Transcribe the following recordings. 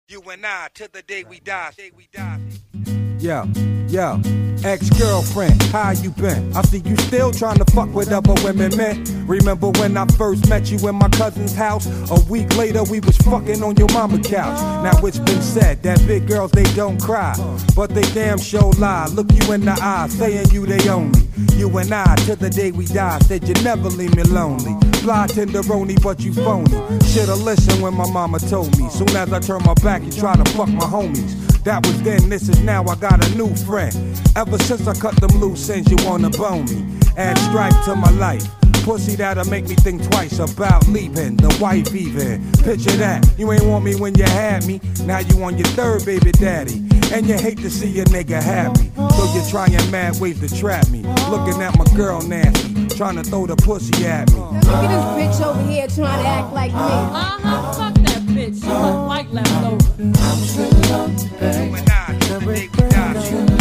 You and I, till the day we die. Yo, ex-girlfriend, how you been? I see you still trying to fuck with other women, man. Remember when I first met you in my cousin's house? A week later, we was fucking on your mama couch. Now it's been said that big girls, they don't cry, but they damn sure lie. Look you in the eye, saying you they only. You and I, till the day we die, said you never leave me lonely. Fly tenderoni, but you phony. Shoulda listened when my mama told me. Soon as I turn my back, you try to fuck my homies. That was then, this is now, I got a new friend. Ever since I cut them loose ends, you wanna bone me. Add stripe to my life. Pussy that'll make me think twice about leaving the wife even. Picture that, you ain't want me when you had me. Now you on your third baby daddy. And you hate to see a nigga happy. So you're trying mad ways to trap me. Looking at my girl nasty, trying to throw the pussy at me. Look at this bitch over here trying to act like me. Fuck that bitch. She look like leftover. You and I, till the day we die.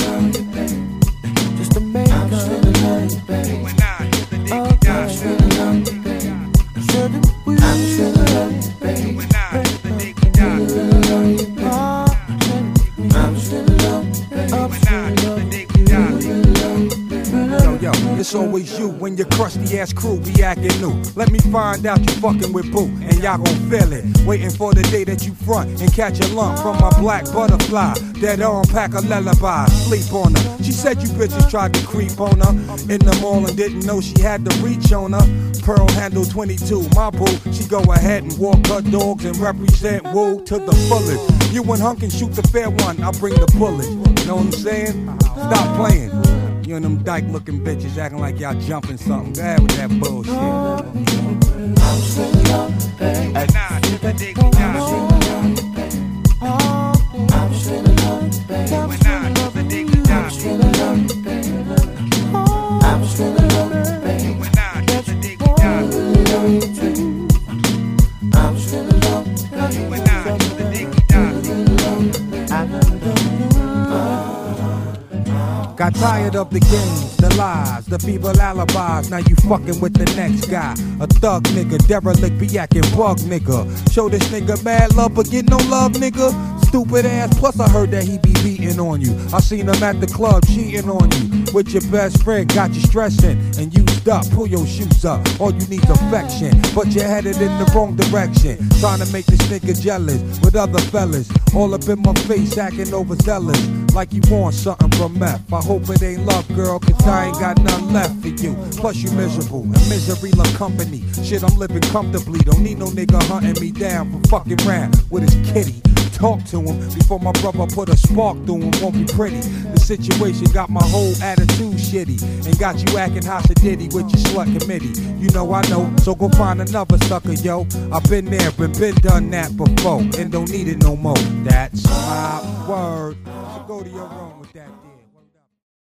Just to make up. You and I, till the day we die. Shouldn't we? You and I, till the day we die. You and I, till the day we die. Yo, it's always you when your crusty ass crew be acting new. Let me find out you fucking with boo, and y'all gon' feel it. Waiting for the day that you front and catch a lump from my black butterfly. That pack a lullaby, sleep on her. She said you bitches tried to creep on her in the mall and didn't know she had the reach on her. Pearl handle 22, my boo. She go ahead and walk her dogs and represent woo to the fullest. You and Hunk can shoot the fair one, I'll bring the bullet. Know what I'm saying? Stop playing. You and them dyke looking bitches acting like y'all jumping something. Go ahead with that bullshit. You and I, till the day we die. You and I, till the day we die. You and I, till the day we die. You and I, till the day we die. Got tired of the games, the lies, the feeble alibis. Now you fucking with the next guy. A thug nigga, derelict, be acting bug nigga. Show this nigga mad love, but get no love, nigga. Stupid ass, plus I heard that he be beating on you. I seen him at the club cheating on you. With your best friend, got you stressing and used up. Pull your shoes up, all you need's affection. But you're headed in the wrong direction. Trying to make this nigga jealous with other fellas. All up in my face, acting overzealous. Like you want something from meth. I hope it ain't love, girl, cause I ain't got none left for you. Plus you miserable, and misery love company. Shit, I'm living comfortably. Don't need no nigga hunting me down for fucking round with his kitty. Talk to him before my brother put a spark through him. Won't be pretty. The situation got my whole attitude shitty and got you acting hossidity with your slut committee. You know I know, so go find another sucker, yo. I've been there, been done that before, and don't need it no more. That's my word. So go to your room with that deal.